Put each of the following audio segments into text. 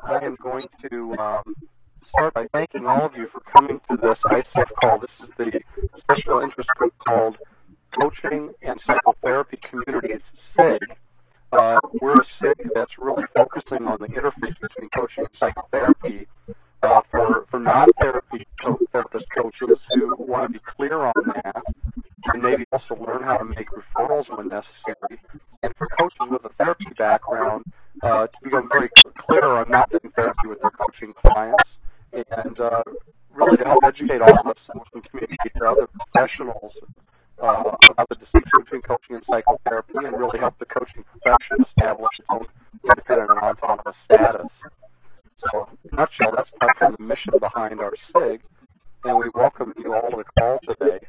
I am going to start by thanking all of you for coming to this ICF call. This is the special interest group called Coaching and Psychotherapy Communities, SIG. We're a SIG that's really focusing on the interface between coaching and psychotherapy for non-therapy therapist coaches who want to be clear on that and maybe also learn how to make referrals when necessary, and for coaches with a therapy background to become very clear on not doing therapy with their coaching clients, and really to help educate all of us so we can communicate to other professionals about the distinction between coaching and psychotherapy, and really help the coaching profession establish its own independent and autonomous status. So, in a nutshell, that's kind of the mission behind our SIG, and we welcome you all to the call today.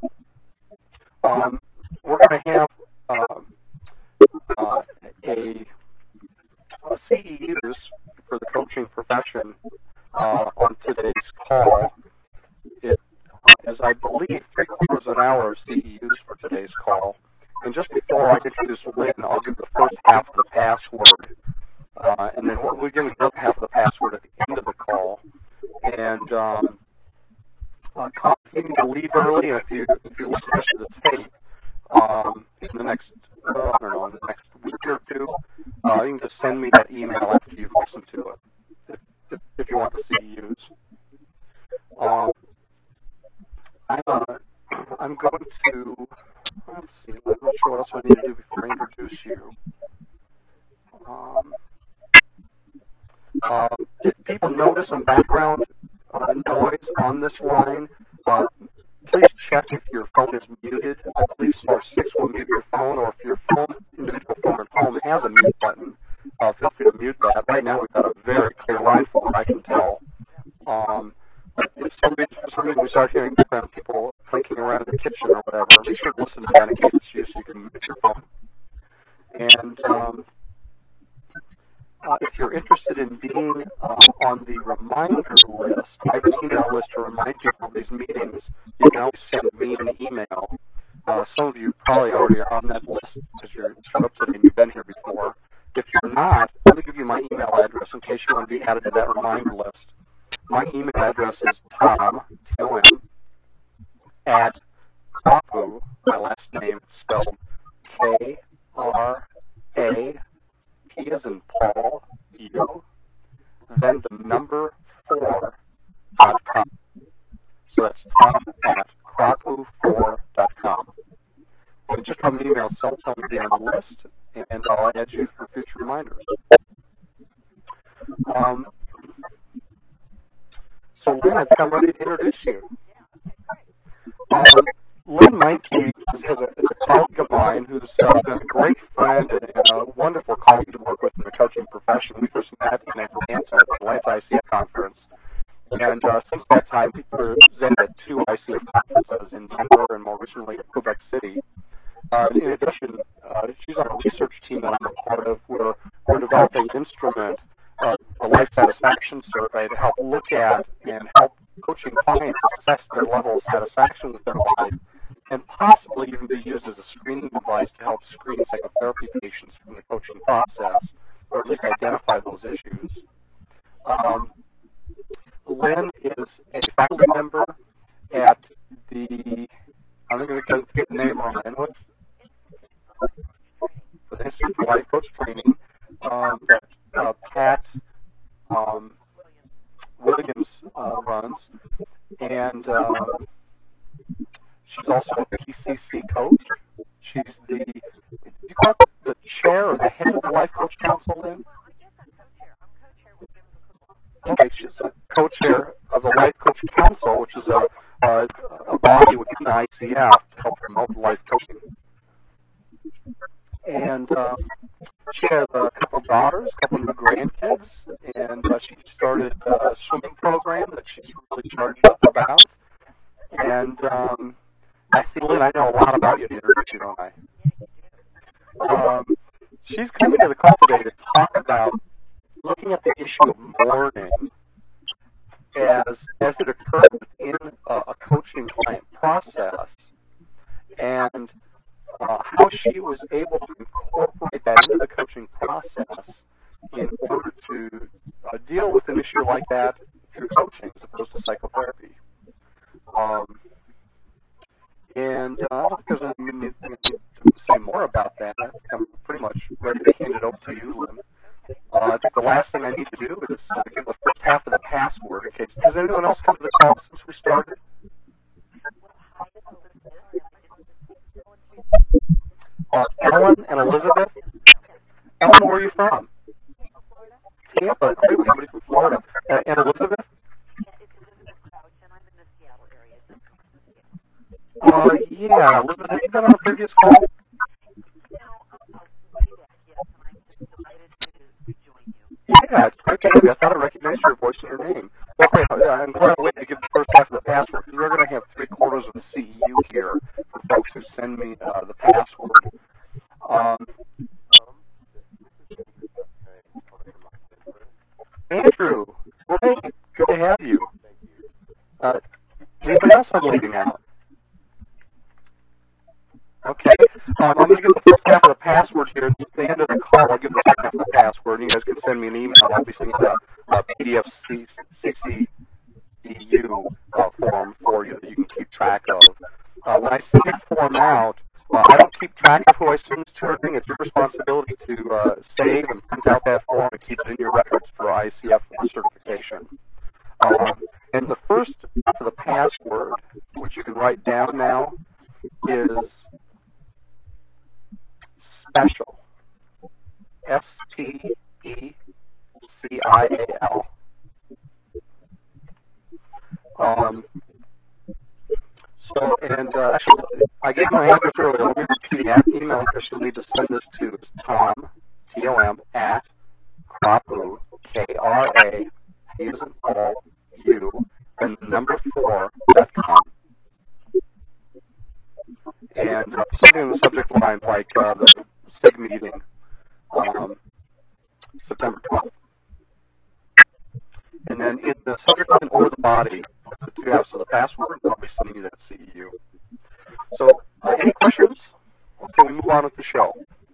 We're going to have CEUs for the coaching profession on today's call. It is, I believe, 3/4 of an hour of CEUs for today's call. And just before I introduce Lynn, I'll give the first half of the password. And then we're giving the other half of the password at the end of the call. And you need to leave early, and if you listen to the tape in the next, in the next week or two, you can just send me that email after you've listened to it, if you want the CEUs. I'm going to, let's see, I'm not sure what else I need to do before I introduce you. If people notice some background noise on this line, please check if your phone is muted. I believe *6 will mute your phone, or if your individual phone at home has a mute button, feel free to mute that. Right now we've got a very clear line from what I can tell. If for some reason we start hearing background people clinking around in the kitchen or whatever, be sure to listen to that in case it's you so you can mute your phone. And if you're interested in being on the reminder list, I have an email list to remind you of these meetings. You can always send me an email. Some of you probably already are on that list because you're showed up today and you've been here before. If you're not, let me give you my email address in case you want to be added to that reminder list. My email address is Tom, T-O-M, at Krapu, my last name spelled K-R-A, P as in Paul, U, then the number 4.com. So that's Tom at Krapu4.com. And just drop me an email, so tell me to be on the list, and I'll add you for future reminders. So Lynn, I've come ready to introduce you. Lynn Meinke is a colleague of mine who's been a great friend and a wonderful colleague to work with in the coaching profession. We first met in Atlanta at the Life ICF conference. And since that time, we presented at 2 ICF conferences in Denver and more recently at Quebec City. In addition, she's on a research team that I'm a part of where we're developing an instrument, a life satisfaction survey, to help look at and help coaching clients assess their level of satisfaction with their life, and possibly even be used as a screening device to help screen psychotherapy patients from the coaching process, or at least identify those issues. Lynn is a faculty member at the, I'm going to get the name wrong, the Institute for Life Coach Training that Pat Williams runs, and she's also a PCC coach. She's the, you call it the chair or the head of the Life Coach Council, Lynn? Okay, she's a co-chair of the Life Coach Council, which is a body within the ICF to help promote life coaching. And she has a couple daughters, a couple of grandkids, and she started a swimming program that she's really charged up about. And I see, Lynn, I know a lot about you to introduce you, don't I? She's coming to the call today to talk about looking at the issue of mourning as it occurs in a coaching client process, and how she was able to incorporate that into the coaching process in order to deal deal with an issue like that through coaching as opposed to psychotherapy. And I don't think there's anything you need to say more about that. I'm pretty much ready to hand it over to you, Lynn. I think the last thing I need to do is give the first half of the password. In case, has anyone else come to the call since we started? Ellen and Elizabeth. Ellen, where are you from? Tampa. Great, somebody from Florida. And Elizabeth? Yeah, Elizabeth, have you been on a previous call? Yeah, it's great to have you. I thought I recognized your voice and your name. Okay, I'm glad I waited to give the first half of the password, because we're going to have 3/4 of the CEU here for folks who send me the password. Andrew, great. Good to have you. Anybody else I'm leaving out? Okay. I'm going to give the first half of the password here. At the end of the call, I'll give the second half of the password. You guys can send me an email. I'll be sending a PDF CCEU form for you that you can keep track of. When I send the form out, I don't keep track of who I send this to or anything. It's your responsibility to save and print out that form and keep it in your records for ICF certification. And the first for the password, which you can write down now, is special. SPECIAL. Actually, I gave my address earlier. Let me repeat that email address you'll need to send this to is Tom, T-O-M, at Krapu, K-R-A, P as in Paul, U, and number 4.com. And something in the subject line like the SIG meeting, September 12th. And then in the subject line or the body, the two halves of the password, I'll be sending you that CEU. So, any questions? Can we move on with the show?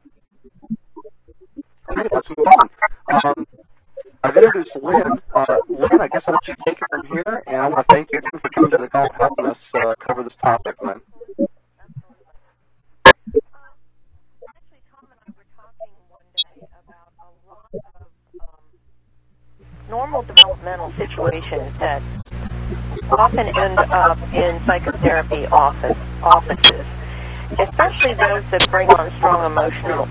Okay, let's move on. I've introduced Lynn. Lynn, I guess I'll let you take it from here, and I want to thank you again for coming to the call and helping us cover this topic, Lynn. Normal developmental situations that often end up in psychotherapy offices, especially those that bring on strong emotional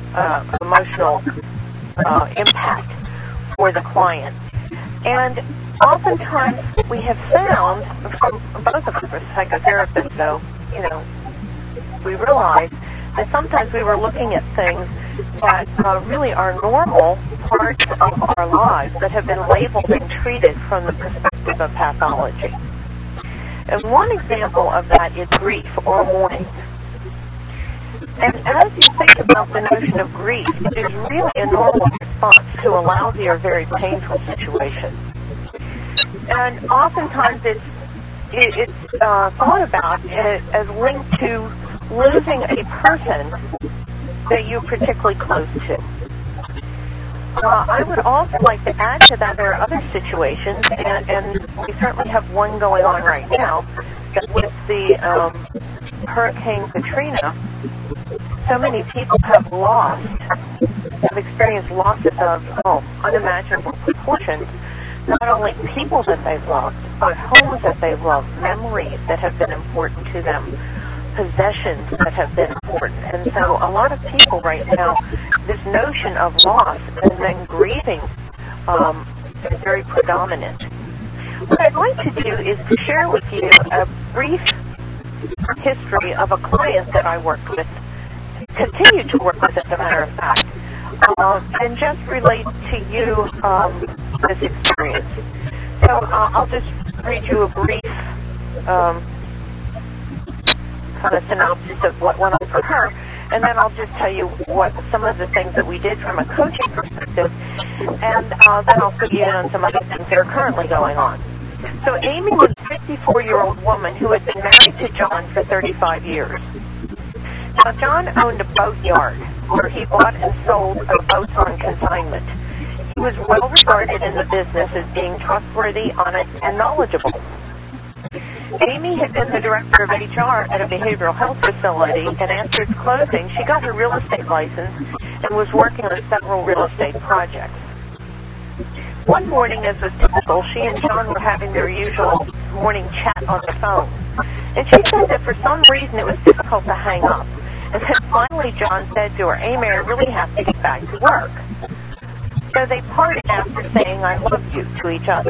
impact for the client. And oftentimes we have found, from both of us as psychotherapists, though, we realize that sometimes we were looking at things that really are normal parts of our lives that have been labeled and treated from the perspective of pathology. And one example of that is grief or mourning. And as you think about the notion of grief, it is really a normal response to a lousy or very painful situation. And oftentimes it's thought about as linked to losing a person that you're particularly close to. I would also like to add to that there are other situations, and we certainly have one going on right now, that with the Hurricane Katrina, so many people have experienced losses of unimaginable proportions, not only people that they've lost, but homes that they've loved, memories that have been important to them, possessions that have been important. And so a lot of people right now, this notion of loss and then grieving is very predominant. What I'd like to do is to share with you a brief history of a client that I worked with, continue to work with as a matter of fact, and just relate to you this experience. So I'll just read you a brief kind of synopsis of what went on for her, and then I'll just tell you what some of the things that we did from a coaching perspective, and then I'll put you in on some other things that are currently going on. So Amy was a 54-year-old woman who had been married to John for 35 years. Now, John owned a boat yard where he bought and sold boats on consignment. He was well regarded in the business as being trustworthy, honest, and knowledgeable. Amy had been the director of HR at a behavioral health facility, and after its closing, she got her real estate license and was working on several real estate projects. One morning, as was typical, she and John were having their usual morning chat on the phone, and she said that for some reason it was difficult to hang up. And then finally John said to her, "Amy, I really have to get back to work." So they parted after saying, "I love you," to each other.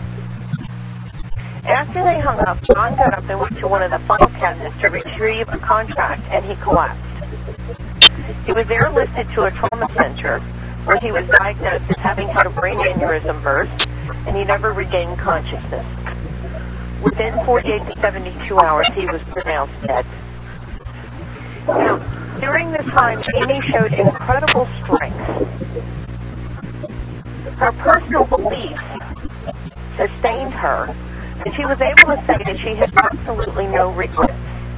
After they hung up, John got up and went to one of the file cabinets to retrieve a contract, and he collapsed. He was airlifted to a trauma center where he was diagnosed as having had a brain aneurysm burst, and he never regained consciousness. Within 48 to 72 hours, he was pronounced dead. Now, during this time, Amy showed incredible strength. Her personal beliefs sustained her, and she was able to say that she had absolutely no regrets.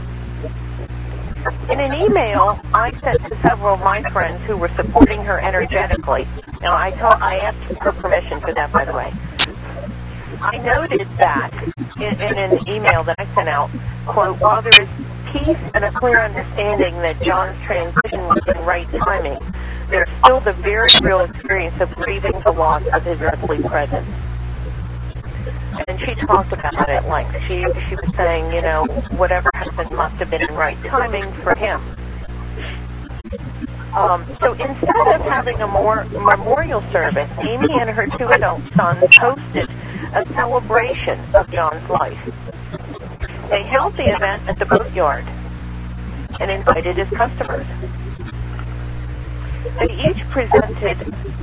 In an email I sent to several of my friends who were supporting her energetically, now I asked her permission for that, by the way. I noted that in an email that I sent out, quote, "While there is peace and a clear understanding that John's transition was in right timing, there's still the very real experience of grieving the loss of his earthly presence." And she talked about it at length. She was saying, you know, whatever happened must have been in right timing for him. So instead of having a memorial service, Amy and her 2 adult sons hosted a celebration of John's life. They held the event at the boatyard and invited his customers. They each presented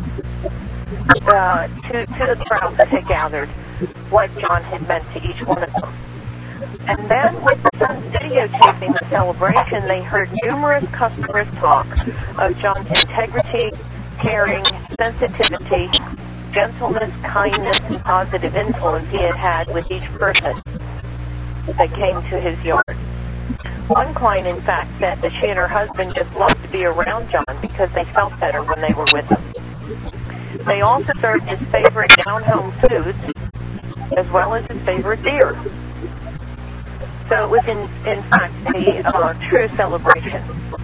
to the crowd that had gathered what John had meant to each one of them. And then, with the sons videotaping the celebration, they heard numerous customers talk of John's integrity, caring, sensitivity, gentleness, kindness, and positive influence he had had with each person that came to his yard. One client, in fact, said that she and her husband just loved to be around John because they felt better when they were with him. They also served his favorite down-home foods, as well as his favorite beer. So it was, in fact, a true celebration.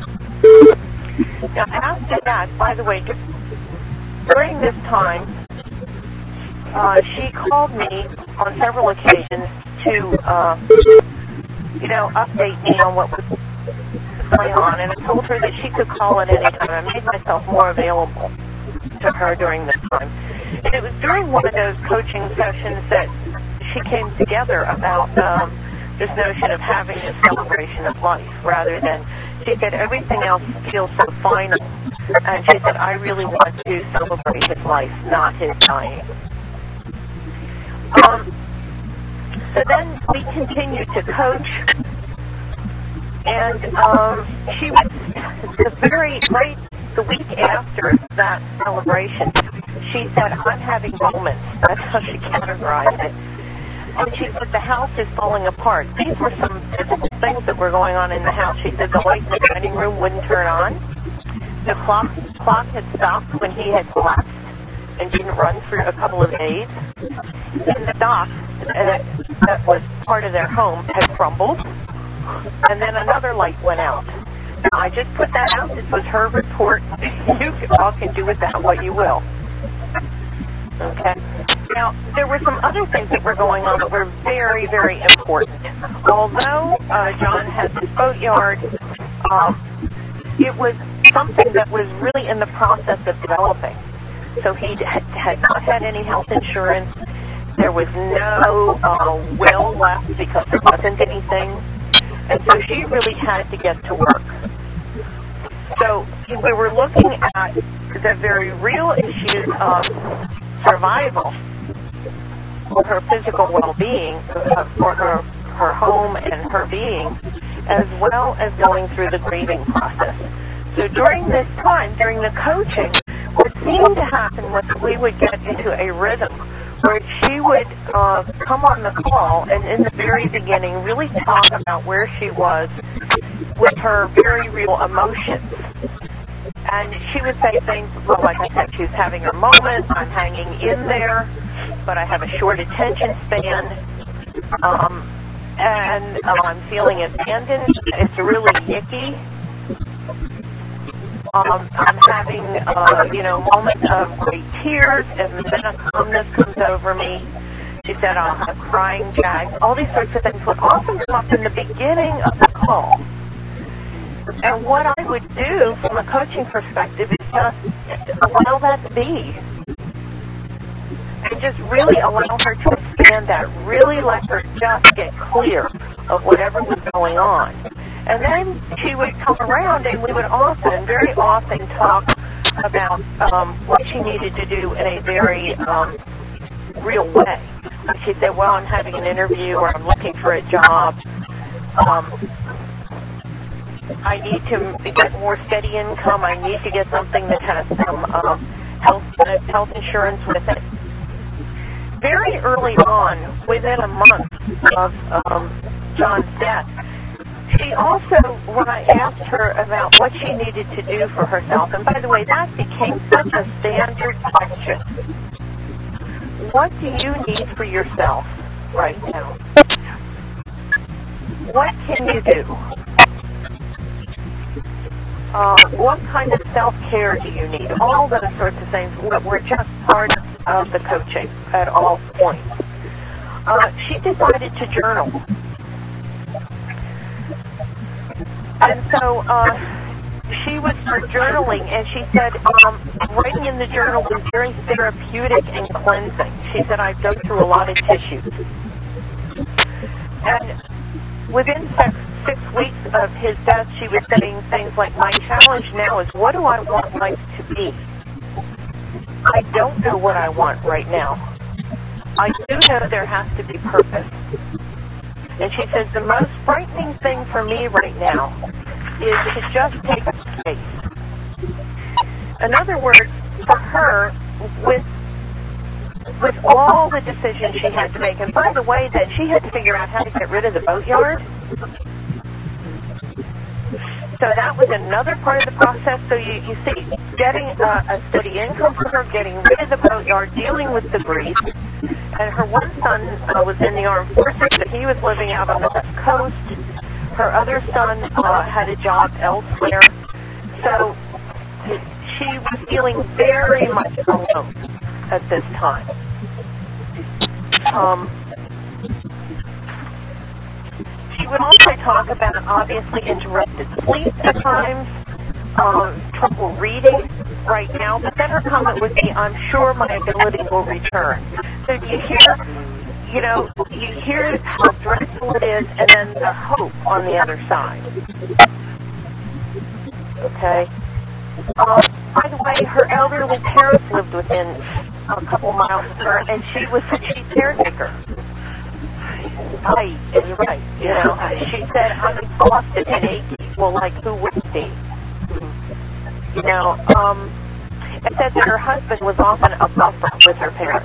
Now, after that, by the way, during this time, she called me on several occasions to, update me on what was going on, and I told her that she could call at any time. I made myself more available to her during this time. And it was during one of those coaching sessions that she came together about this notion of having a celebration of life rather than, she said, everything else feels so final. And she said, I really want to celebrate his life, not his dying. So then we continued to coach, and she was the week after that celebration, she said, I'm having moments. That's how she categorized it. And she said, the house is falling apart. These were some physical things that were going on in the house. She said the light in the dining room wouldn't turn on. The clock had stopped when he had collapsed and didn't run for a couple of days. And the dock that was part of their home had crumbled. And then another light went out. Now, I just put that out. This was her report. You all can do with that what you will. Okay. Now, there were some other things that were going on that were very, very important. Although John has his boatyard, it was something that was really in the process of developing. So he had not had any health insurance. There was no will left because there wasn't anything. And so she really had to get to work. So we were looking at the very real issues of survival, for her physical well-being, for her home and her being, as well as going through the grieving process. So during this time, during the coaching, what seemed to happen was we would get into a rhythm where she would come on the call and in the very beginning really talk about where she was with her very real emotions And she would say things, well, like I said, she's having her moments, I'm hanging in there, but I have a short attention span, and I'm feeling abandoned. It's really icky. I'm having, moments of great tears, and then a calmness comes over me. She said I'll have crying jags. All these sorts of things would often come up in the beginning of the call. And what I would do from a coaching perspective is just allow that to be. And just really allow her to expand that. Really let her just get clear of whatever was going on. And then she would come around and we would often, very often, talk about what she needed to do in a very real way. She'd say, well, I'm having an interview or I'm looking for a job. I need to get more steady income. I need to get something that has some health insurance with it. Very early on, within a month of John's death, she also, when I asked her about what she needed to do for herself, and by the way, that became such a standard question. What do you need for yourself right now? What can you do? What kind of self-care do you need? All those sorts of things were just part of the coaching at all points. She decided to journal. And so she was journaling, and she said writing in the journal was very therapeutic and cleansing. She said, I've dug through a lot of tissues. And within 6 weeks of his death, she was saying things like, my challenge now is, what do I want life to be? I don't know what I want right now. I do know there has to be purpose. And she says, the most frightening thing for me right now is to just take a space. In other words, for her, with all the decisions she had to make, and by the way, that she had to figure out how to get rid of the boatyard. So that was another part of the process. So you see, getting a steady income for her, getting rid of the boatyard, dealing with the grief. And her one son was in the armed forces, but he was living out on the West Coast. Her other son had a job elsewhere. So she was feeling very much alone at this time. She would also talk about, obviously, interrupted sleep at times, trouble reading right now, but then her comment would be, I'm sure my ability will return. So you hear how dreadful it is, and then the hope on the other side. Okay? By the way, her elderly parents lived within a couple miles of her, and she was a chief caretaker. Right, is right. She said, I'm exhausted and achy. Well, like, who wouldn't be? It said that her husband was often a buffer with her parents.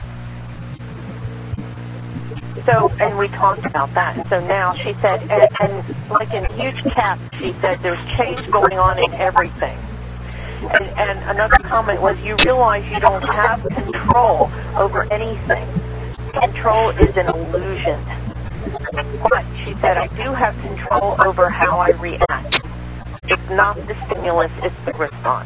So, and we talked about that. So now she said, and like in huge caps, she said, there's change going on in everything. And another comment was, you realize you don't have control over anything. Control is an illusion. But, she said, I do have control over how I react. It's not the stimulus, it's the response.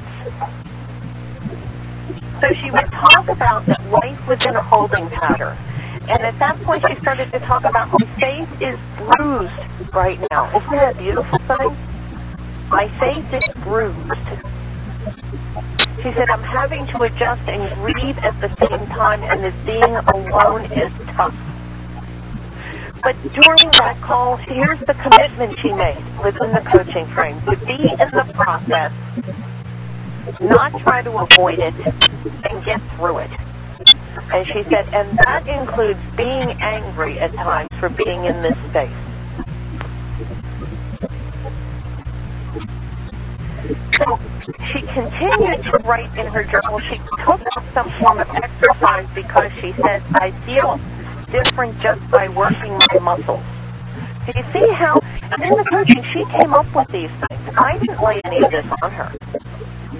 So she would talk about that life was in a holding pattern. And at that point, she started to talk about, my faith is bruised right now. Isn't that a beautiful thing? My faith is bruised. She said, I'm having to adjust and grieve at the same time, and this being alone is tough. But during that call, here's the commitment she made within the coaching frame, to be in the process, not try to avoid it, and get through it. And she said, and that includes being angry at times for being in this space. So she continued to write in her journal. She took up some form of exercise because she said, I feel different just by working my muscles. Do you see how, and in the coaching, she came up with these things. I didn't lay any of this on her.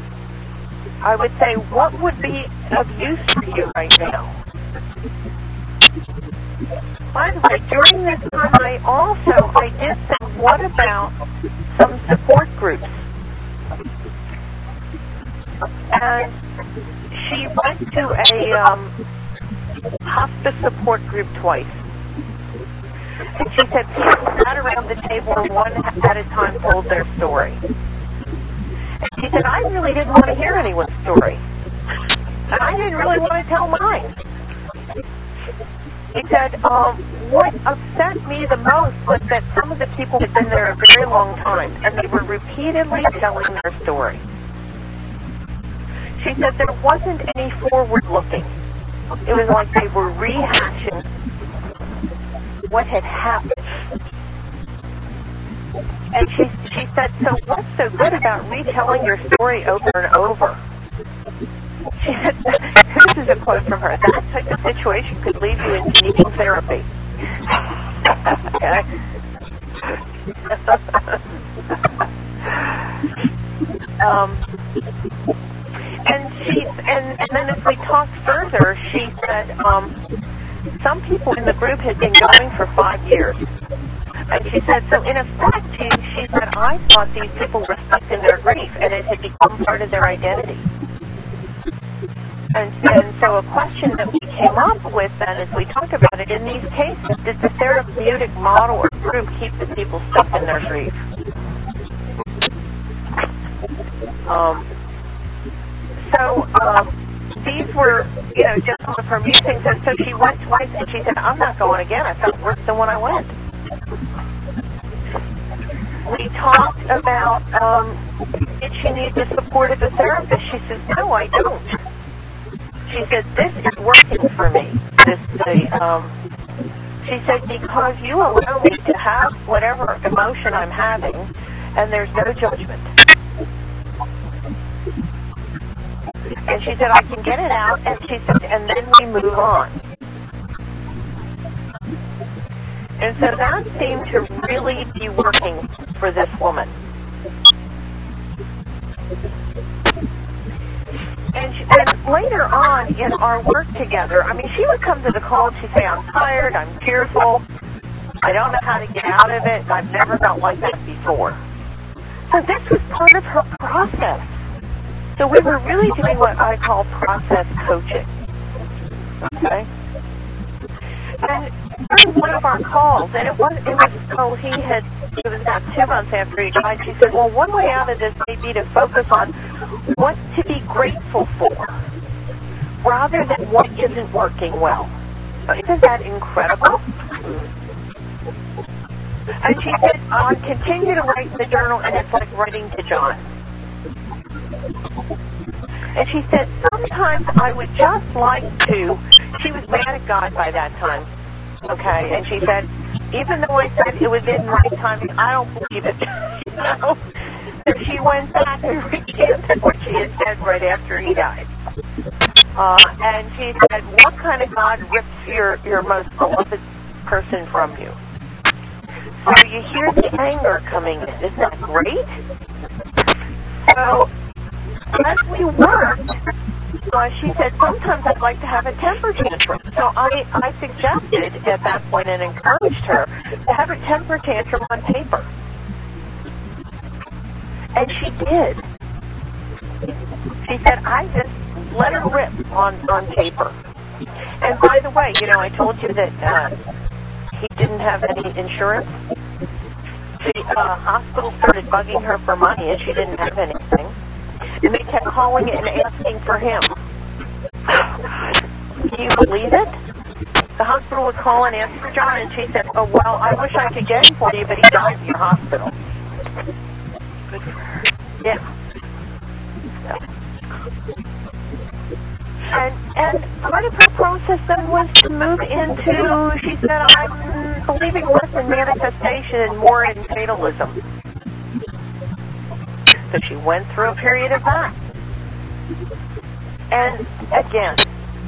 I would say, what would be of use for you right now? By the way, during this time, I did say, what about some support groups? And she went to a hospice support group twice. And she said people sat around the table and one at a time told their story. And she said, I really didn't want to hear anyone's story. And I didn't really want to tell mine. She said, what upset me the most was that some of the people had been there a very long time, and they were repeatedly telling their story. She said there wasn't any forward looking. It was like they were rehashing what had happened. And she said, so what's so good about retelling your story over and over? She said, this is a quote from her, that type of situation could lead you into needing therapy. Okay. And then as we talked further, she said, some people in the group had been going for 5 years. And she said, so in effect, she said, I thought these people were stuck in their grief, and it had become part of their identity. And so a question that we came up with then as we talked about it, in these cases, did the therapeutic model or group keep the people stuck in their grief? These were, just some of her musings, and so she went twice, and she said, I'm not going again. I felt worse than when I went. We talked about, did she need the support of a therapist? She says, no, I don't. She said, this is working for me. She said, because you allow me to have whatever emotion I'm having, and there's no judgment. And she said, I can get it out, and she said, and then we move on. And so that seemed to really be working for this woman. And later on in our work together, she would come to the call and she'd say, I'm tired, I'm tearful, I don't know how to get out of it, I've never felt like that before. So this was part of her process. So we were really doing what I call process coaching. Okay? And during one of our calls, and it was about 2 months after he died, she said, well, one way out of this may be to focus on what to be grateful for, rather than what isn't working well. Isn't that incredible? And she said, I'll continue to write in the journal, and it's like writing to John. And she said, sometimes I would just like to, she was mad at God by that time, okay, and she said, even though I said it was in my timing, I don't believe it, So she went back and recanted what she had said right after he died. And she said, what kind of God rips your most beloved person from you? So you hear the anger coming in. Isn't that great? So as we worked, she said, sometimes I'd like to have a temper tantrum. So I suggested at that point and encouraged her to have a temper tantrum on paper. And she did. She said, I just let her rip on paper. And by the way, I told you that he didn't have any insurance. The hospital started bugging her for money, and she didn't have anything. And they kept calling and asking for him. Can you believe it? The hospital would call and ask for John, and she said, oh, well, I wish I could get him for you, but he died in your hospital. Good for her. Yeah. And part of her process then was to move into, she said, I'm believing less in manifestation and more in fatalism. So she went through a period of that. And again,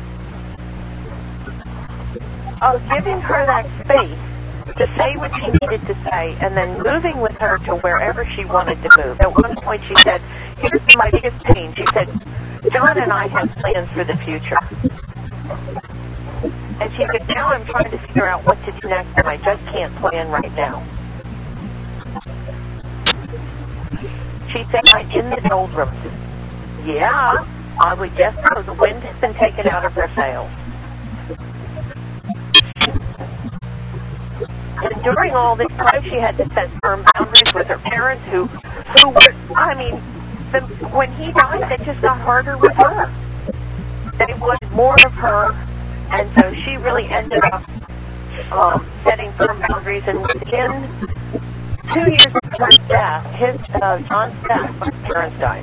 giving her that space to say what she needed to say, and then moving with her to wherever she wanted to move. At one point she said, here's my biggest pain. She said, John and I had plans for the future. And she said, now I'm trying to figure out what to do next, and I just can't plan right now. She said, I'm in the doldrums. Yeah, I would guess so. The wind has been taken out of her sails. And during all this time, she had to set firm boundaries with her parents who were, I mean, when he died, it just got harder with her. They wanted more of her, and so she really ended up setting firm boundaries. And within 2 years of her death, John's death, when his parents died.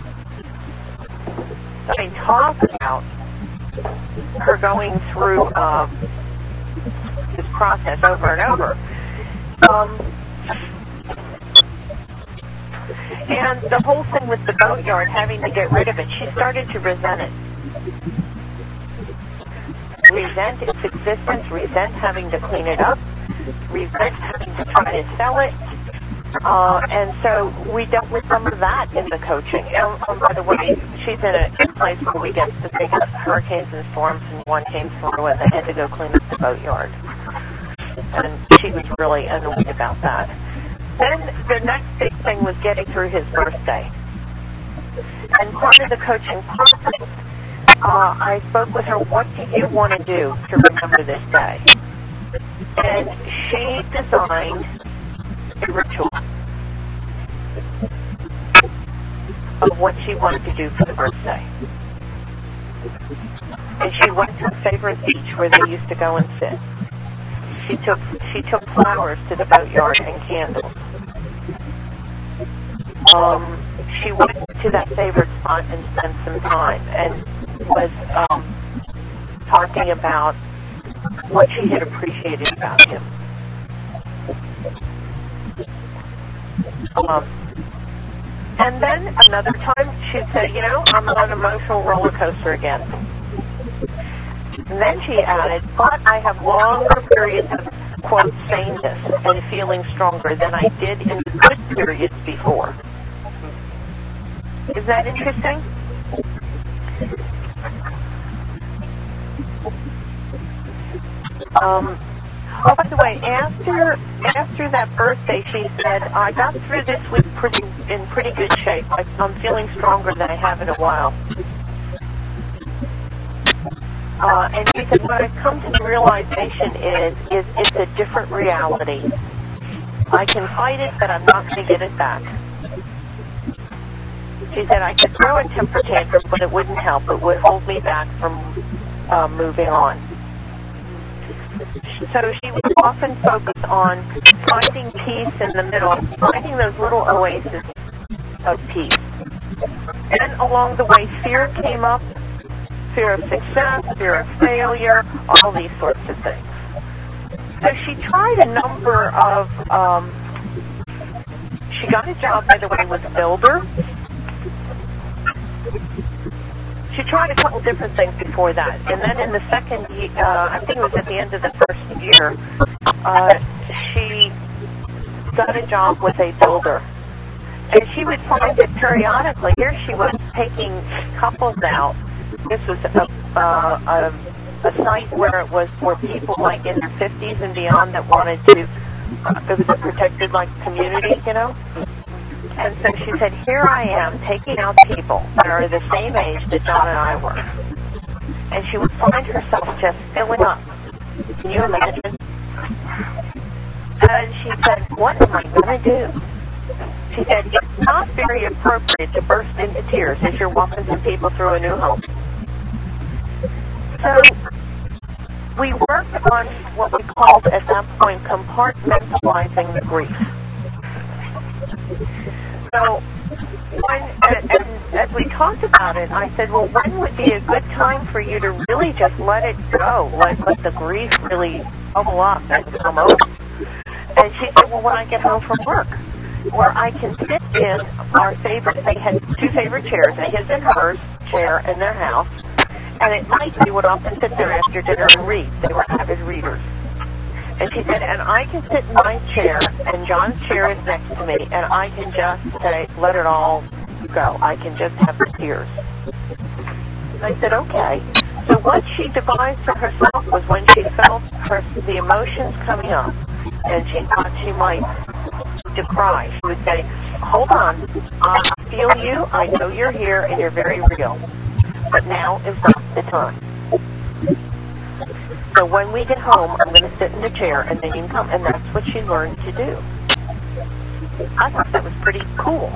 I mean, talk about her going through this process over and over. And the whole thing with the boatyard, having to get rid of it, she started to resent it. Resent its existence, resent having to clean it up, resent having to try to sell it. And so we dealt with some of that in the coaching. And by the way, she's in a place where we get to pick up hurricanes and storms, and one came through and they had to go clean up the boatyard. And she was really annoyed about that. Then the next big thing was getting through his birthday. And part of the coaching process, I spoke with her, what do you want to do to remember this day? And she designed a ritual of what she wanted to do for the birthday. And she went to a favorite beach where they used to go and sit. She took flowers to the boatyard and candles. She went to that favorite spot and spent some time and was talking about what she had appreciated about him. And then another time she'd say, you know, I'm on an emotional roller coaster again. And then she added, but I have longer periods of, quote, saneness and feeling stronger than I did in the good periods before. Is that interesting? Oh, by the way, after that birthday, she said, I got through this week in pretty good shape. I'm feeling stronger than I have in a while. And she said, what I've come to the realization is it's a different reality. I can fight it, but I'm not going to get it back. She said, I could throw a temper tantrum, but it wouldn't help. It would hold me back from moving on. So she would often focus on finding peace in the middle, finding those little oases of peace. And along the way, fear came up, fear of success, fear of failure, all these sorts of things. So she tried a number of, she got a job, by the way, with a builder. She tried a couple different things before that. And then in the second year, I think it was at the end of the first year, she got a job with a builder. And she would find that periodically, here she was taking couples out. This was a site where it was for people like in their 50s and beyond that wanted to, it was a protected like community, you know. And so she said, here I am taking out people that are the same age that John and I were. And she would find herself just filling up. Can you imagine? And she said, what am I going to do? She said, it's not very appropriate to burst into tears as you're walking some people through a new home. So we worked on what we called at that point compartmentalizing the grief. So as we talked about it, I said, well, when would be a good time for you to really just let it go, let the grief really bubble up and come over? And she said, well, when I get home from work, where I can sit in our favorite, they had two favorite chairs, his and hers chair in their house, and at night they would often sit there after dinner and read. They were avid readers. And she said, and I can sit in my chair, and John's chair is next to me, and I can just say, let it all go. I can just have the tears. I said, okay. So what she devised for herself was when she felt the emotions coming up and she thought she might cry, she would say, hold on, I feel you, I know you're here, and you're very real. But now is not the time. So when we get home, I'm going to sit in the chair, and then you can come, and that's what she learned to do. I thought that was pretty cool.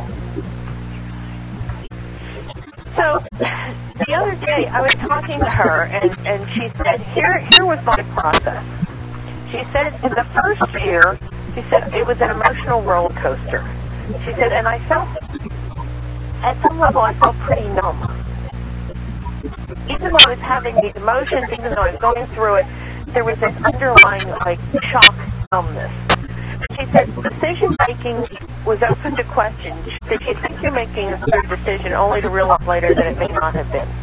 So the other day, I was talking to her, and she said, here was my process. She said in the first year, she said it was an emotional roller coaster. She said, and I felt, at some level, I felt pretty numb. Even though I was having these emotions, even though I was going through it, there was this underlying, like, shock numbness. She said decision-making was open to question. She said, you think you're making a good decision only to realize later that it may not have been.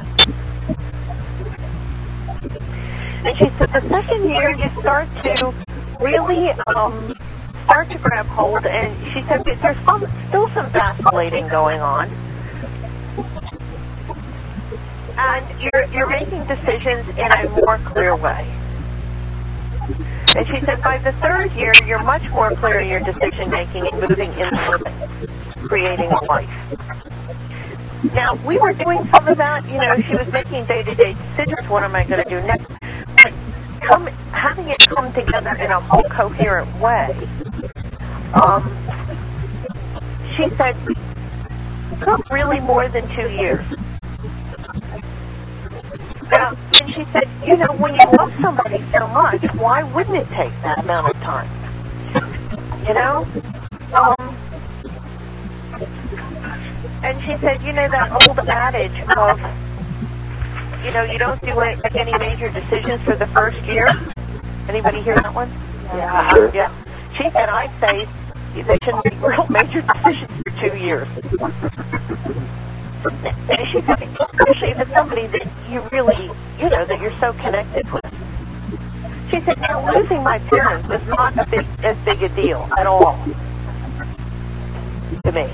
And she said the second year you start to really start to grab hold, and she said there's still some vacillating going on. And you're making decisions in a more clear way. And she said by the third year, you're much more clear in your decision-making and moving into living, creating a life. Now, we were doing some of that. You know, she was making day-to-day decisions. What am I going to do next? But having it come together in a whole coherent way, she said, took really more than 2 years. Now, and she said, you know, when you love somebody so much, why wouldn't it take that amount of time? You know? And she said, you know, that old adage of, you know, you don't do any major decisions for the first year. Anybody hear that one? Yeah. Sure. Yeah. She said, I'd say they shouldn't make real major decisions for 2 years. And she said, especially if it's somebody that you really, you know, that you're so connected with. She said, now losing my parents was not as big a deal at all to me.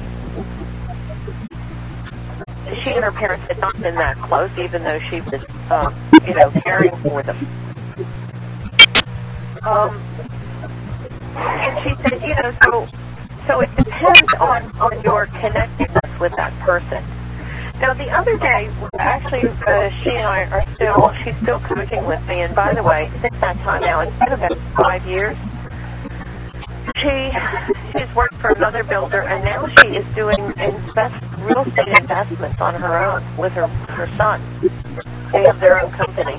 She and her parents had not been that close, even though she was, you know, caring for them. And she said, you know, so it depends on your connectedness with that person. Now, the other day, actually, she and I are she's still coaching with me, and by the way, since that time now, it's been about 5 years. She's worked for another builder, and now she is doing real estate investments on her own with her son. They have their own company.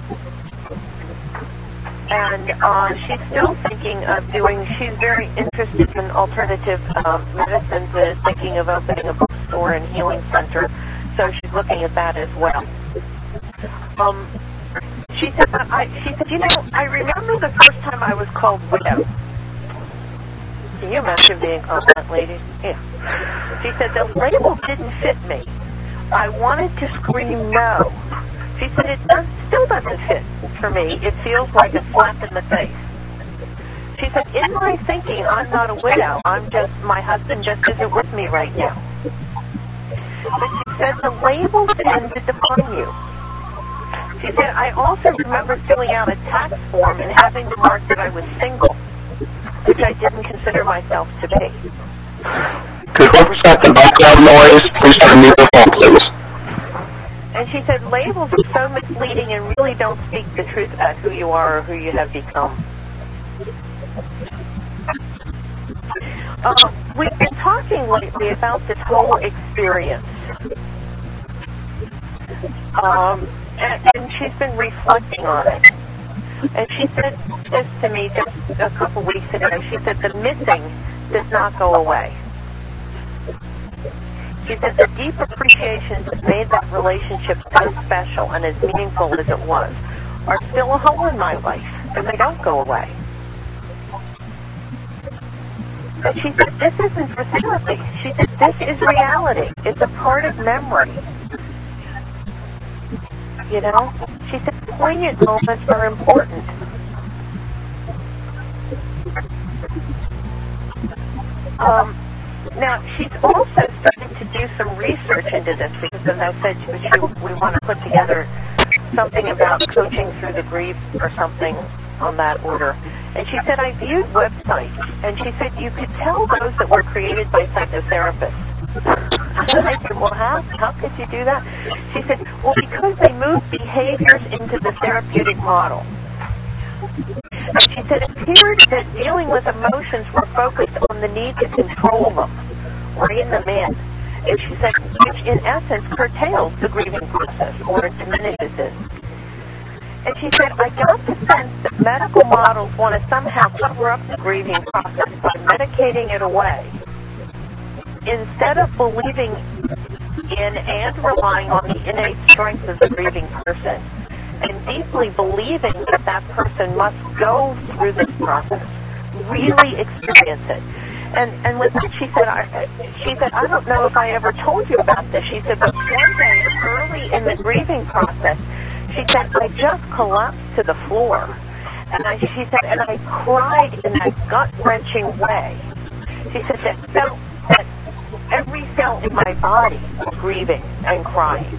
And she's still thinking of she's very interested in alternative medicines and is thinking of opening a bookstore and healing center. So she's looking at that as well. She said, you know, I remember the first time I was called widow. Can you imagine being called that, lady? Yeah. She said, the label didn't fit me. I wanted to scream no. She said, it still doesn't fit for me. It feels like a slap in the face. She said, in my thinking, I'm not a widow. My husband just isn't with me right now. But she said, the labels tend to define you. She said, I also remember filling out a tax form and having to mark that I was single, which I didn't consider myself to be. Could whoever's got the background noise, please turn mute the phone, please. And she said, labels are so misleading and really don't speak the truth about who you are or who you have become. We've been talking lately about this whole experience. And she's been reflecting on it. And she said this to me just a couple weeks ago. She said the missing does not go away. She said the deep appreciations that made that relationship so special and as meaningful as it was are still a hole in my life, and they don't go away. But she said, this isn't for therapy. She said, this is reality. It's a part of memory. You know? She said, poignant moments are important. Now, she's also starting to do do some research into this because, as I said, we want to put together something about coaching through the grief or something on that order. And she said, I viewed websites, and she said, you could tell those that were created by psychotherapists. And I said, well, how could you do that? She said, well, because they move behaviors into the therapeutic model. And she said, it appeared that dealing with emotions were focused on the need to control them, rein them in. And she said, which in essence curtails the grieving process or diminishes it. And she said, I got the sense that medical models want to somehow cover up the grieving process by medicating it away, instead of believing in and relying on the innate strength of the grieving person, and deeply believing that that person must go through this process, really experience it. And with that, she said, I don't know if I ever told you about this. She said, but one day, early in the grieving process, she said, I just collapsed to the floor. And she said, and I cried in that gut-wrenching way. She said that every cell in my body was grieving and crying.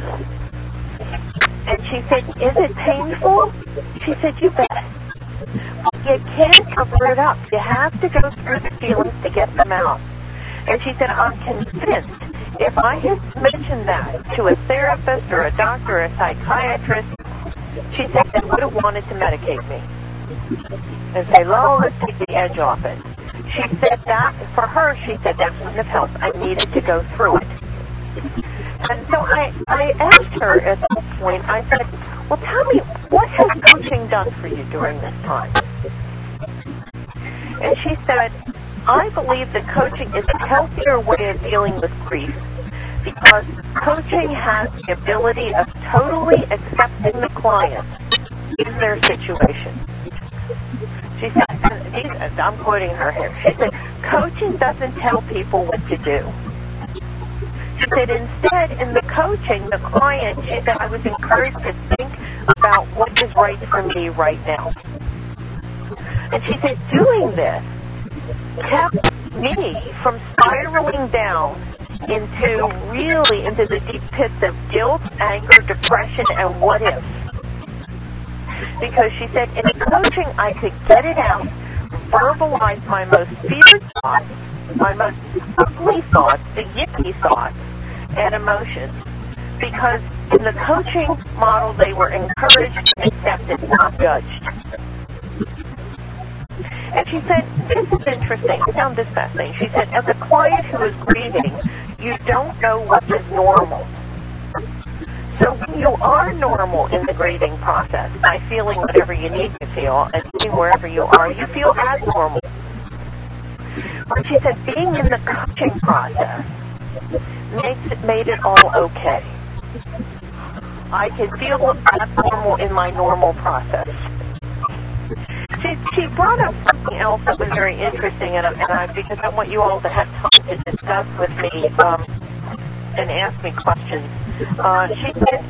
And she said, is it painful? She said, you bet. You can't cover it up. You have to go through the feelings to get them out. And she said, I'm convinced if I had mentioned that to a therapist or a doctor or a psychiatrist, she said they would have wanted to medicate me and say, oh, let's take the edge off it. She said that, for her, she said that wouldn't have helped. I needed to go through it. And so I asked her at that point, I said, well, tell me, what has coaching done for you during this time? And she said, I believe that coaching is a healthier way of dealing with grief because coaching has the ability of totally accepting the client in their situation. She said, and I'm quoting her here, she said, coaching doesn't tell people what to do. She said, instead, in the coaching, the client, she said, I was encouraged to think about what is right for me right now. And she said, doing this kept me from spiraling down into the deep pits of guilt, anger, depression, and what if. Because she said, in coaching, I could get it out, verbalize my most feared thoughts, my most ugly thoughts, the yicky thoughts, and emotions. Because in the coaching model, they were encouraged and accepted, not judged. And she said, this is interesting. I found this fascinating. She said, as a client who is grieving, you don't know what is normal. So when you are normal in the grieving process, by feeling whatever you need to feel and being wherever you are, you feel abnormal. But she said, being in the coaching process made it all okay. I could feel abnormal in my normal process. She brought up something else that was very interesting, and because I want you all to have time to discuss with me and ask me questions. She said,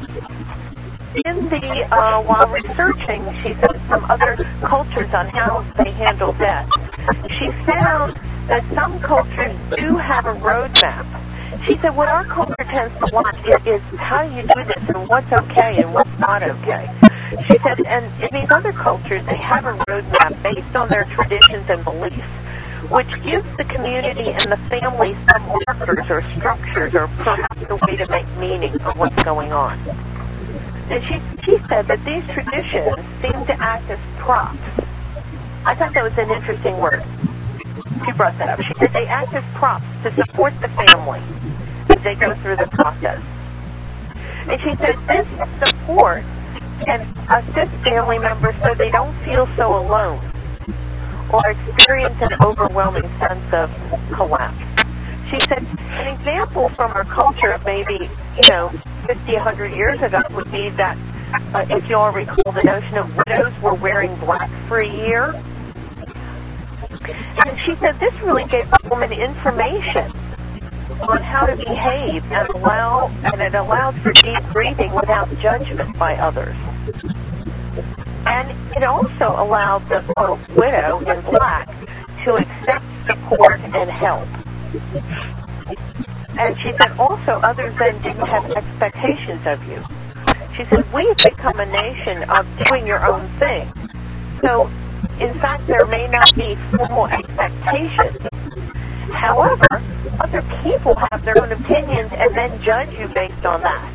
while researching, she said some other cultures on how they handle death. She found that some cultures do have a roadmap. She said, what our culture tends to want is how do you do this and what's okay and what's not okay. She said, and in these other cultures, they have a roadmap based on their traditions and beliefs, which gives the community and the family some markers or structures or perhaps a way to make meaning of what's going on. And she said that these traditions seem to act as props. I thought that was an interesting word. She brought that up. She said they act as props to support the family as they go through the process. And she said this support can assist family members so they don't feel so alone or experience an overwhelming sense of collapse. She said an example from our culture of maybe, 50, 100 years ago would be that, if you all recall, the notion of widows were wearing black for a year. And she said this really gave the woman information on how to behave and it allowed for deep grieving without judgment by others. And it also allowed the quote, widow in black to accept support and help. And she said also others then didn't have expectations of you. She said, we've become a nation of doing your own thing. So, in fact, there may not be formal expectations. However, other people have their own opinions and then judge you based on that.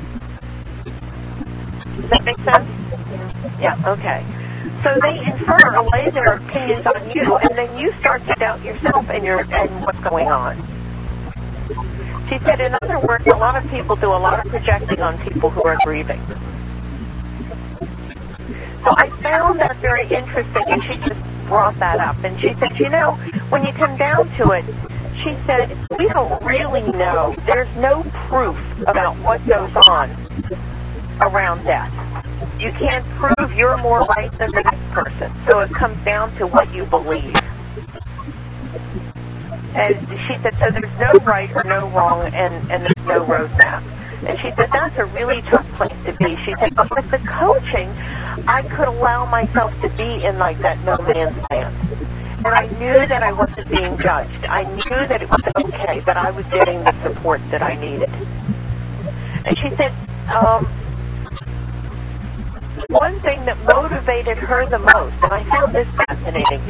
Does that make sense? Yeah, okay. So they infer or lay their opinions on you, and then you start to doubt yourself and what's going on. She said, in other words, a lot of people do a lot of projecting on people who are grieving. So I found that very interesting, and she just brought that up. And she said, you know, when you come down to it, she said, we don't really know. There's no proof about what goes on around death. You can't prove you're more right than the next person. So it comes down to what you believe. And she said, so there's no right or no wrong, and there's no roadmap. And she said, that's a really tough place to be. She said, but with the coaching, I could allow myself to be in like that no man's land. And I knew that I wasn't being judged. I knew that it was okay, that I was getting the support that I needed. And she said, one thing that motivated her the most, and I found this fascinating,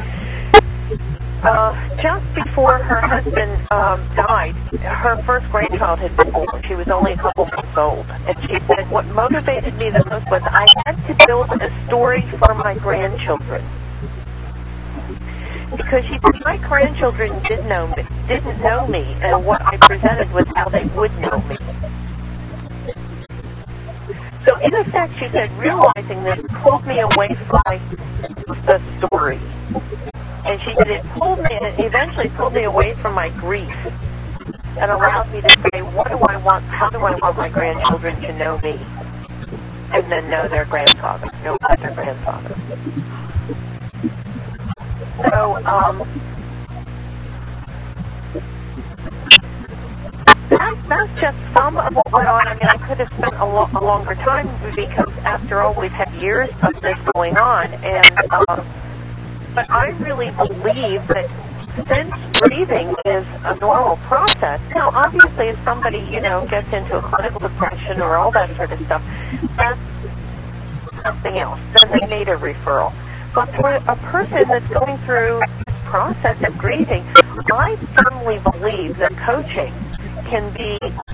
just before her husband died, her first grandchild had been born. She was only a couple months old. And she said, what motivated me the most was I had to build a story for my grandchildren. Because she said, my grandchildren didn't know me, and what I presented was how they would know me. So in effect, she said, realizing this pulled me away from the story. And she said, it eventually pulled me away from my grief and allowed me to say, what do I want, how do I want my grandchildren to know me? And then know their grandfather, know about their grandfather. So, that's just some of what went on. I mean, I could have spent a longer time because, after all, we've had years of this going on. And but I really believe that since grieving is a normal process, now, obviously, if somebody, gets into a clinical depression or all that sort of stuff, that's something else. Then they need a referral. But for a person that's going through this process of grieving, I firmly believe that coaching can be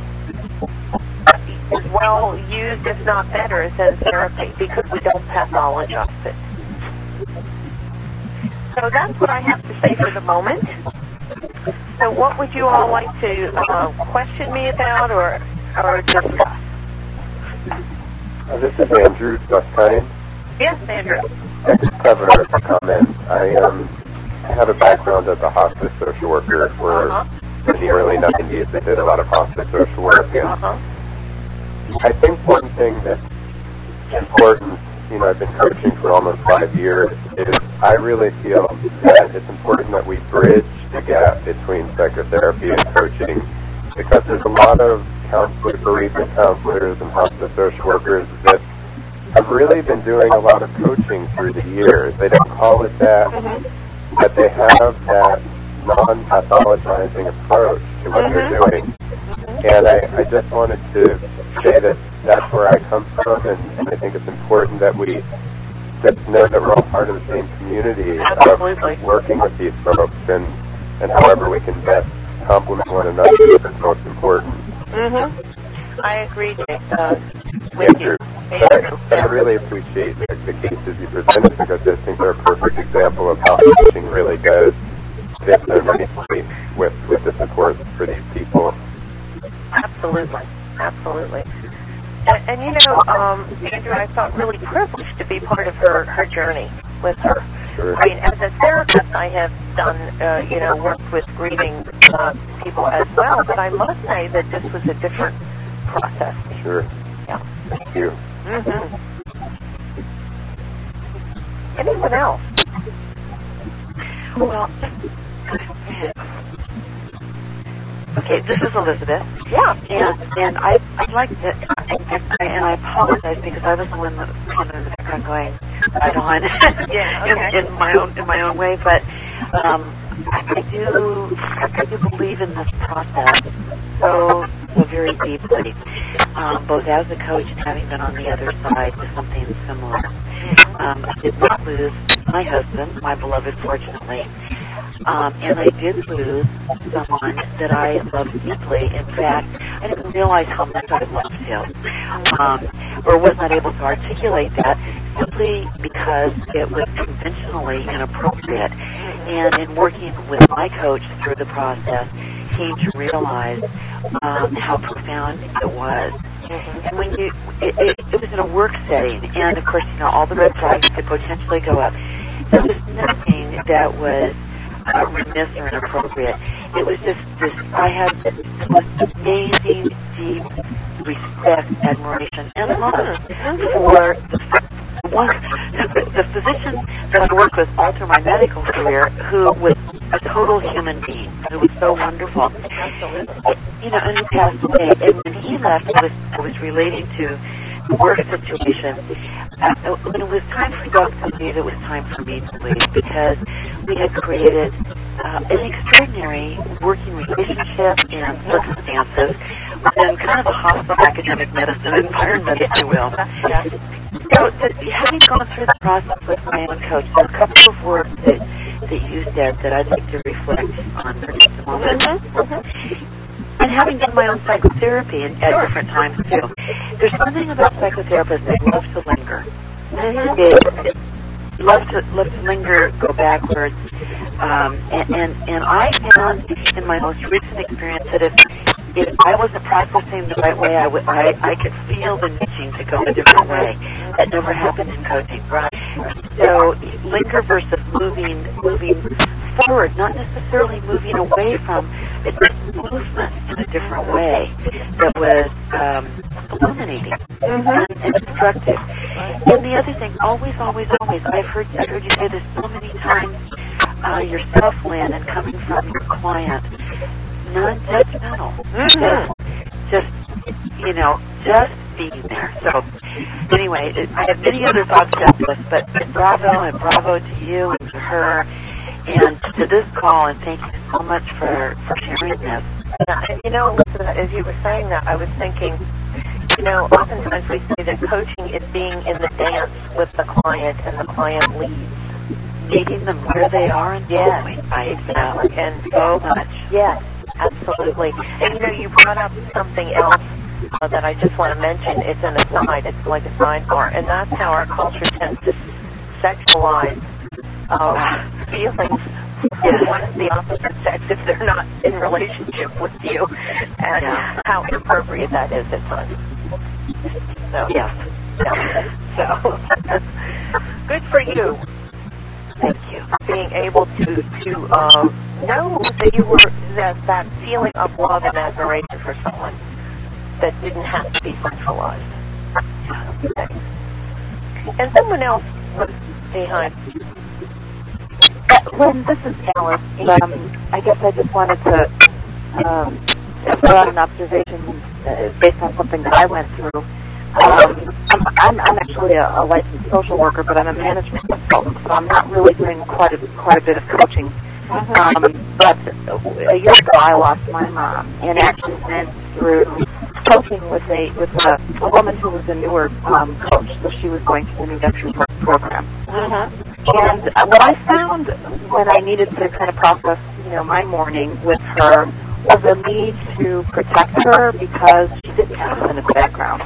as well used, if not better, than therapy because we don't pathologize it. So that's what I have to say for the moment. So what would you all like to question me about or discuss? This is Andrew Dustine. Yes, Andrew. I just have a comment. I have a background as a hospice social worker where in the early 90s I did a lot of hospice social work. And I think one thing that's important, I've been coaching for almost 5 years, is I really feel that it's important that we bridge the gap between psychotherapy and coaching, because there's a lot of counselors, bereavement counselors and hospice social workers that have really been doing a lot of coaching through the years. They don't call it that, but they have that non-pathologizing approach to what they're doing. And I just wanted to say that that's where I come from, and I think it's important that we just know that we're all part of the same community of working with these folks, and however we can best complement one another is most important. I agree with you. I really appreciate the cases you presented, because I think they're a perfect example of how coaching really does fit so nicely with the support for these people. Absolutely. And Andrew, I felt really privileged to be part of her journey with her. Sure. I mean, as a therapist, I have done, worked with grieving people as well, but I must say that this was a different process. Sure. Yeah. Thank you. Anyone else? Well, okay, this is Elizabeth. Yeah. And I'd like to, and I apologize because I was the one that was kind of in the background going right on Yeah, okay. in my own way, but I do believe in this process so very deeply, both as a coach and having been on the other side to something similar. I did not lose my husband, my beloved, fortunately. And I did lose someone that I loved deeply. In fact, I didn't realize how much I loved him, or was not able to articulate that simply because it was conventionally inappropriate. And in working with my coach through the process, came to realize how profound it was. And when it was in a work setting, and of course, all the red flags could potentially go up. There was nothing that was remiss or inappropriate. It was just this, I had the most amazing, deep respect, admiration, and love for the physician that I worked with all through my medical career, who was a total human being, who was so wonderful. And he passed away. And when he left, I was relating to the work situation. When it was time for Doug to leave, it was time for me to leave, because we had created an extraordinary working relationship and circumstances within kind of a hostile academic medicine environment, if you will. So, having gone through the process with my own coach, there are a couple of words that you said that I'd like to reflect on for just a moment. And having done my own psychotherapy at different times, too, there's something about psychotherapists that love to linger. They love to linger, go backwards. And I found in my most recent experience that if I wasn't processing the right way, I could feel the itching to go a different way. That never happened in coaching. So linger versus moving forward, not necessarily moving away from it, just movement in a different way that was illuminating and instructive. And the other thing, always, I've heard you say this so many times yourself, Lynn, and coming from your client, non-judgmental. Just being there. So, anyway, I have many other thoughts about this, but bravo to you and to her and to this call, and thank you so much for sharing this. As you were saying that, I was thinking, oftentimes we say that coaching is being in the dance with the client, and the client leads. Meeting them where they are and following. Exactly. And so much. Yes, absolutely. And you brought up something else that I just want to mention. It's an aside. It's like a sidebar. And that's how our culture tends to sexualize feelings for the opposite sex if they're not in relationship with you, and how inappropriate that is at times. So, So, good for you. Thank you. Being able to know that you were that feeling of love and admiration for someone that didn't have to be sexualized. Okay. And someone else was behind. Lynn, this is Alice. I guess I just wanted to throw out an observation based on something that I went through. I'm actually a licensed social worker, but I'm a management consultant, so I'm not really doing quite a bit of coaching. But a year ago, I lost my mom, and actually went through coaching with a woman who was a newer coach, so she was going through the New Destiny program. And what I found when I needed to kind of process, my mourning with her was a need to protect her because she didn't have a clinical background.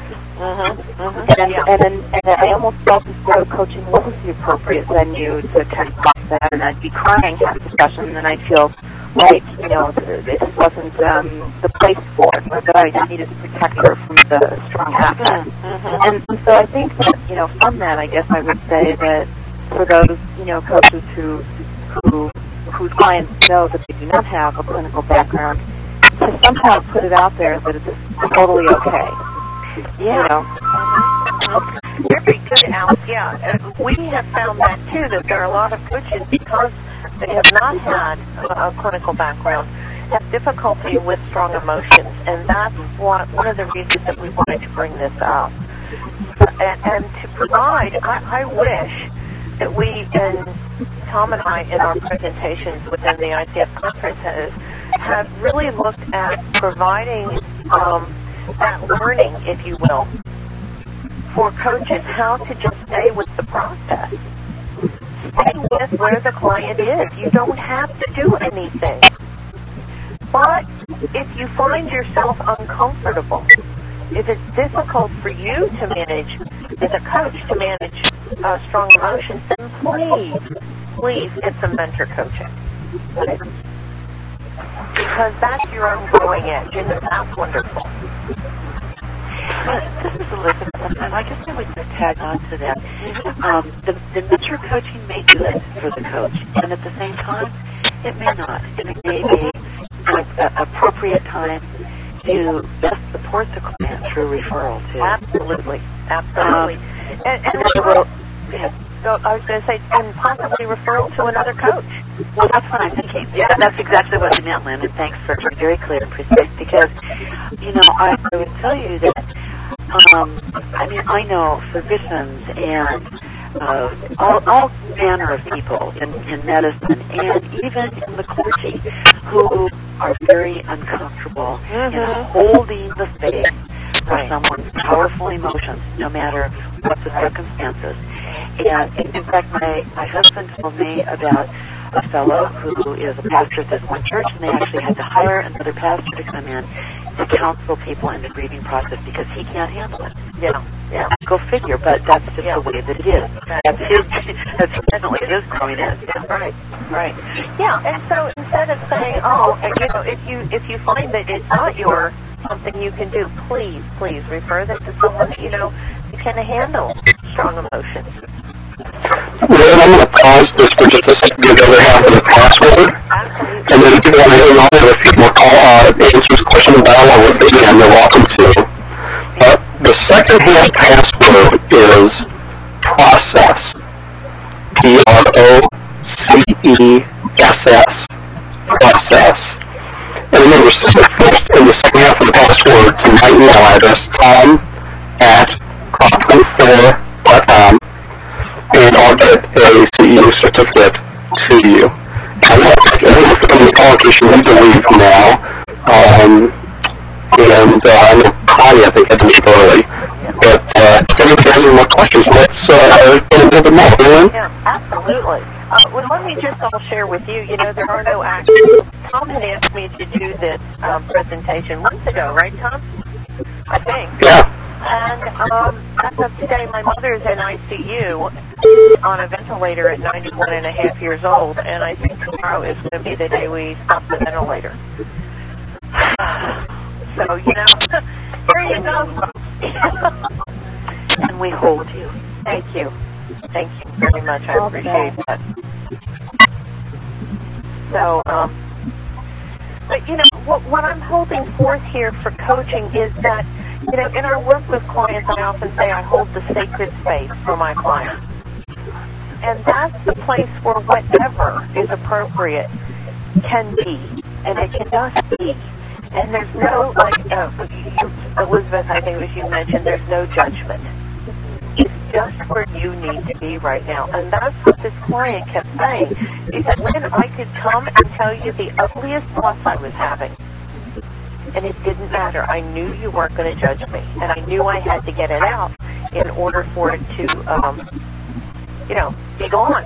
And I almost felt as though coaching wasn't the appropriate venue to kind of talk that, and I'd be crying half the session, and I'd feel like, this wasn't the place for it, that I needed to protect her from the strong aspects. And so I think that, from that, I guess I would say that for those, coaches whose clients know that they do not have a clinical background, to somehow put it out there that it's totally okay. Very good, Alice. Yeah, we have found that too, that there are a lot of coaches, because they have not had a clinical background, have difficulty with strong emotions, and that's one of the reasons that we wanted to bring this up. And to provide, I wish that we, and Tom and I, in our presentations within the ICF conferences, have really looked at providing that learning, if you will, for coaches, how to just stay with the process. Stay with where the client is. You don't have to do anything. But if you find yourself uncomfortable, if it's difficult for you to manage, as a coach, to manage strong emotions, then please get some mentor coaching. Because that's your own growing edge, and that's wonderful. This is Elizabeth, and I guess I would just tag on to that. The mentor coaching may do it for the coach, and at the same time, it may not. And it may be an appropriate time to best support the client through referral, too. Absolutely. And so I was going to say, and possibly referral to another coach. Well, that's what I'm thinking. Yeah, that's exactly what I meant, Lynn, and thanks for being very clear and precise, because, I would tell you that, I know physicians and all manner of people in medicine and even in the clergy who are very uncomfortable in holding the space for someone's powerful emotions, no matter what the circumstances. And in fact, my husband told me about a fellow who is a pastor at this one church, and they actually had to hire another pastor to come in to counsel people in the grieving process because he can't handle it. Yeah. Go figure, but that's just the way that it is. That's definitely his growing edge. Right. Yeah, and so instead of saying, if you find that it's not something you can do, please refer that to someone you can handle strong emotions. Well, I'm going to pause this for just a second, give the other half of the password. Absolutely. And then if you want to hang on to a few more answers, questions, dialogue with me, and you're welcome to. The second half password is process. PROCESS. Process. And remember, send it first in the second half of the password to my email address, tom@CrosslandFair.com. And I'll get a CEU certificate to you. I want to thank everyone for coming to the call in case you need to leave now. I know Connie, I think, had to leave early. But if anybody has any more questions, let's go a little bit more. Yeah, absolutely. Well, let me just share with you, there are no actions. Tom had asked me to do this presentation months ago, right, Tom? I think. Yeah. And as of today, my mother's in ICU on a ventilator at 91 and a half years old, and I think tomorrow is going to be the day we stop the ventilator. So, here you go. And we hold you. Thank you very much. I appreciate that. So, but what I'm holding forth here for coaching is that, in our work with clients, I often say I hold the sacred space for my clients. And that's the place where whatever is appropriate can be, and it can just be. And there's no, Elizabeth, I think as you mentioned, there's no judgment. It's just where you need to be right now. And that's what this client kept saying. He said, Lynn, I could come and tell you the ugliest thoughts I was having. And it didn't matter. I knew you weren't going to judge me. And I knew I had to get it out in order for it to, be gone.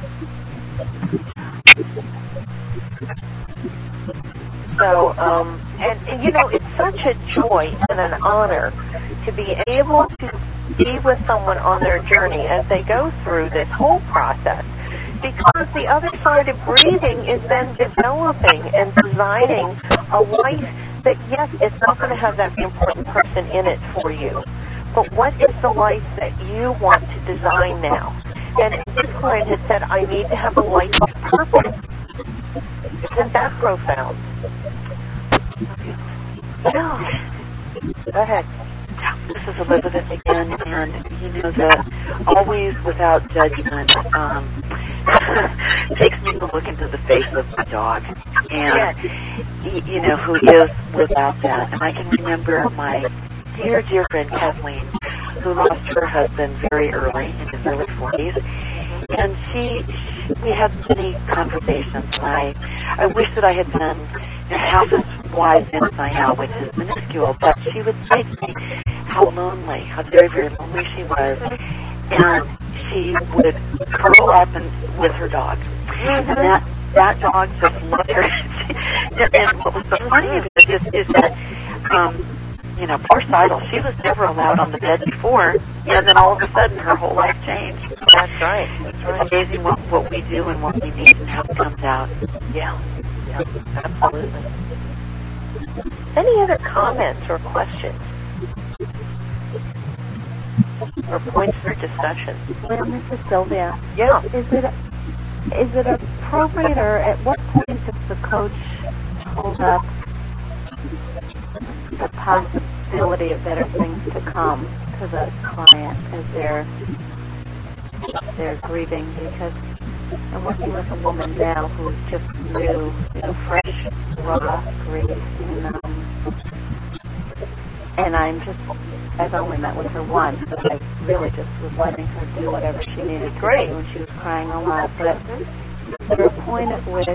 So, and it's such a joy and an honor to be able to be with someone on their journey as they go through this whole process. Because the other side of breathing is then developing and designing a life that, yes, it's not going to have that important person in it for you. But what is the life that you want to design now? And this client had said, I need to have a life of purpose. Isn't that profound? Yeah. Go ahead. This is Elizabeth again, and that always without judgment takes me to look into the face of my dog, and who is without that. And I can remember my dear friend Kathleen, who lost her husband very early, in his early 40s, And we had many conversations. I wish that I had been half as wise as I am, which is minuscule, but she would say to me how lonely, how very, very lonely she was. And she would curl up with her dog. And that dog just loved her. And what was so funny of it is that, poor Seidel, she was never allowed on the bed before, and then all of a sudden her whole life changed. That's right. It's amazing what we do and what we need and how it comes out. Yeah, absolutely. Any other comments or questions? Or points for discussion? Well, Mrs. Sylvia. Yeah. Is it appropriate, or at what point does the coach hold up the possibility of better things to come to the client as they're grieving? Because I'm working with a woman now who's just new, fresh, raw grief, and I've only met with her once, but I really just was letting her do whatever she needed to do, and she was crying a lot. But is there a point at which,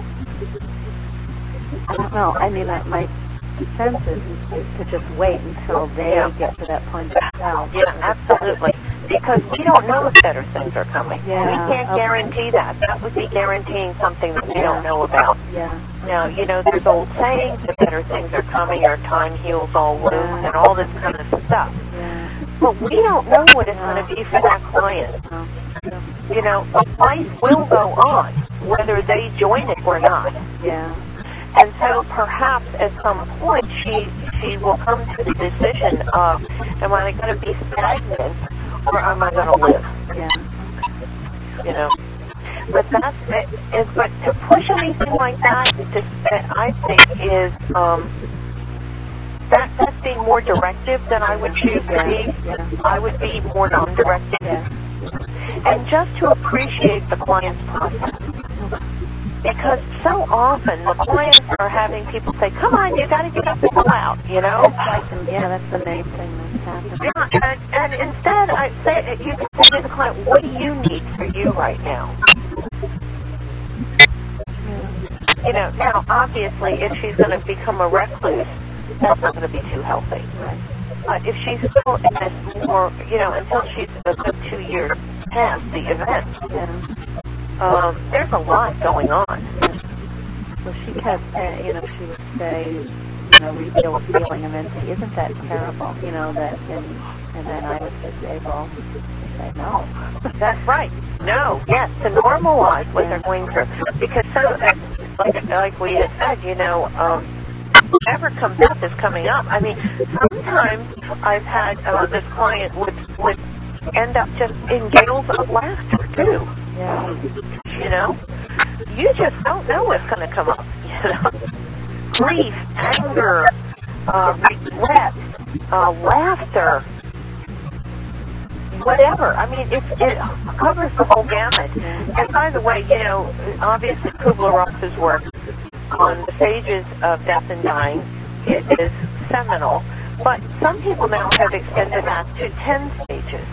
I don't know, I mean, my sense is to just wait until they get to that point themselves. Yeah, absolutely. Because we don't know if better things are coming. Yeah, we can't guarantee that. That would be guaranteeing something that we don't know about. Yeah. Now, there's old sayings that better things are coming, or time heals all wounds, and all this kind of stuff. Yeah. But we don't know what it's going to be for that client. Life will go on, whether they join it or not. Yeah. And so perhaps at some point she will come to the decision of, am I going to be stagnant or am I going to live? Yeah. But but to push anything like that, I think is that's being more directive than I would choose to be. Yeah. I would be more non-directive. Yeah. And just to appreciate the client's process. Because so often the clients are having people say, come on, you got to get up and go out, That's the main thing that's happening. Yeah, and instead you can say to the client, what do you need for you right now? Now obviously if she's going to become a recluse, that's not going to be too healthy. Right. If she's still in this more, until she's a good 2 years past the event, there's a lot going on. Well, she kept, she would say, reveal a feeling of empty. Isn't that terrible? And then I would just say, well, say no. That's right. No, yes, to normalize what they're going through. Because like we had said, whatever comes up is coming up. I mean, sometimes I've had this client would end up just in gales of laughter, too. Yeah. You just don't know what's going to come up. Grief, anger, regret, laughter, whatever. I mean, it covers the whole gamut. And by the way, obviously Kubler-Ross's work on the stages of death and dying is seminal. But some people now have extended that to 10 stages.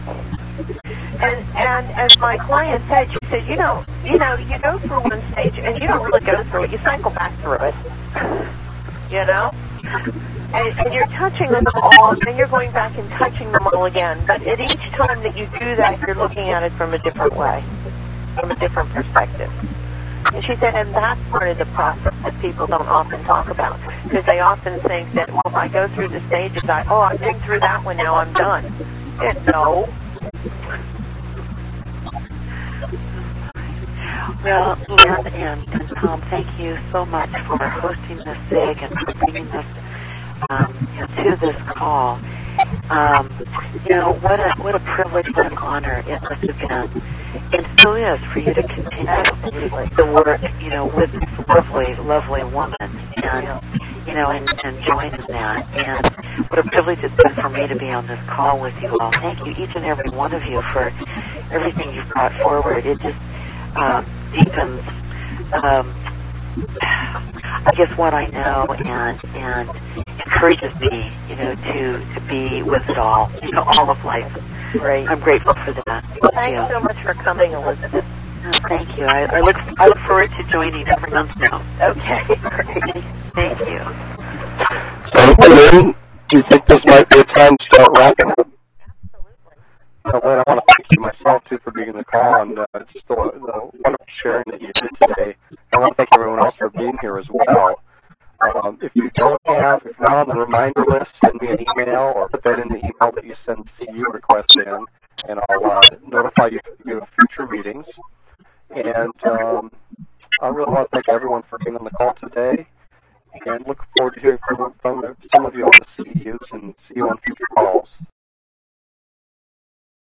And as my client said, she said, you go through one stage and you don't really go through it. You cycle back through it. And you're touching them all, and you're going back and touching them all again. But at each time that you do that, you're looking at it from a different way, from a different perspective. And she said, and that's part of the process that people don't often talk about. Because they often think that, well, if I go through the stages, I've been through that one, now I'm done. And no. Well, Lynn and Tom, thank you so much for hosting this SIG and for bringing us to this call. What a privilege and an honor it must have been, and still is, for you to continue the work, with this lovely, lovely woman, and join in that. And what a privilege it's been for me to be on this call with you all. Thank you, each and every one of you, for everything you've brought forward. It just deepens, I guess, what I know, and encourages me, to be with it all, all of life, Great. I'm grateful for that. Thanks so much for coming, Elizabeth. Thank you. I look forward to joining every month now. Okay, great. Thank you. So, Lynn, do you think this might be a time to start wrapping up? Absolutely. Lynn, I want to thank you myself, too, for being in the call and just the wonderful sharing that you did today. I want to thank everyone else for being here as well. If you're not on the reminder list, send me an email or put that in the email that you send CU requests in, and I'll notify you of future meetings. And I really want to thank everyone for being on the call today, and look